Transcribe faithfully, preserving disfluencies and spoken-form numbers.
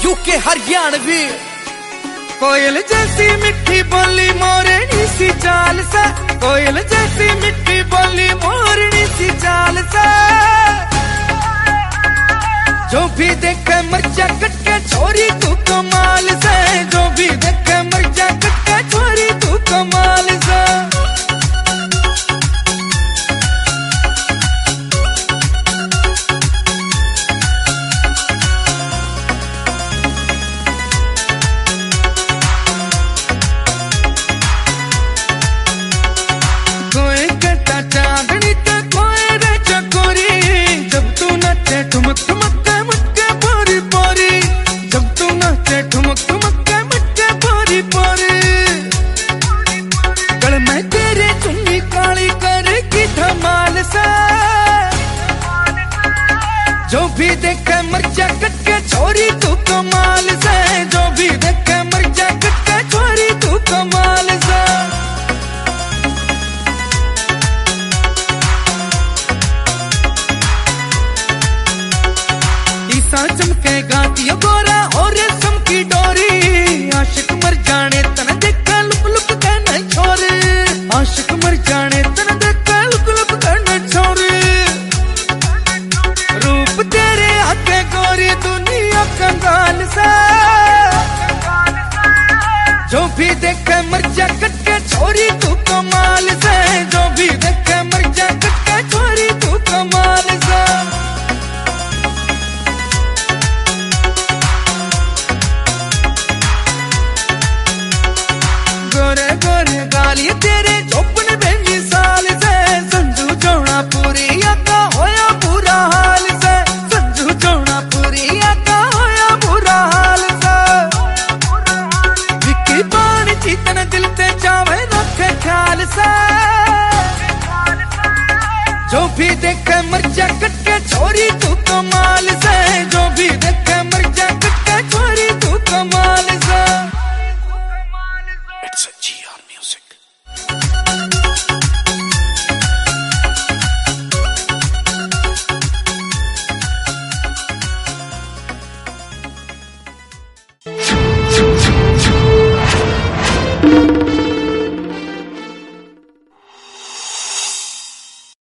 UK Haryanvi. कोयल जैसी मिठी बोली मोरनी सी चाल सा, कोयल जैसी मिठी बोली मोरनी सी चाल सा। जो भी देखे मर्जा कटके छोरी तू कमाल से, जो भी देखे मर्जा कटके छोरी तू कमाल से। कोई कहता चांदनी तो कोई रे चकोरी, जब तू नचे ठुमक ठुमक के मुक्के पोरी पोरी, जब तू नचे ठुमक ठुमक के मुक्के पोरी पोरी। गल में तेरे चुन्नी काली करेगी धमाल सा, जो भी देखे मर्जा कटके छोरी तू कमाल से, जो भी देखे मर्जा कटके छोरी तू कमाल से। चमके गाती गोरा और रेशम की डोरी, आशिक मर जाने तन देखा लुक लुक कहना छोरे, आशिक मर जाने तन देखा लुक लुक कहना छोरे। रूप तेरे आगे गोरी दुनिया कंगाल सा, जो भी देखे मर्जा कटके छोरी तू कमाल से, जो भी देखे मर्जा कटके छोरी तू कमाल से। गोरे गोरे गाली तेरे चौपन बेंजी साल से, संजू चौड़ा पूरी का होया बुरा हाल से, संजू चौड़ा पूरी का होया बुरा हाल से। विक्की पानी चीतन दिल ते चावे रखे ख्याल से, जो भी देखे मर्जा कटके छोरी तू कमाल से, जो भी देखे मर्जा कटके छोरी तू कमाल से।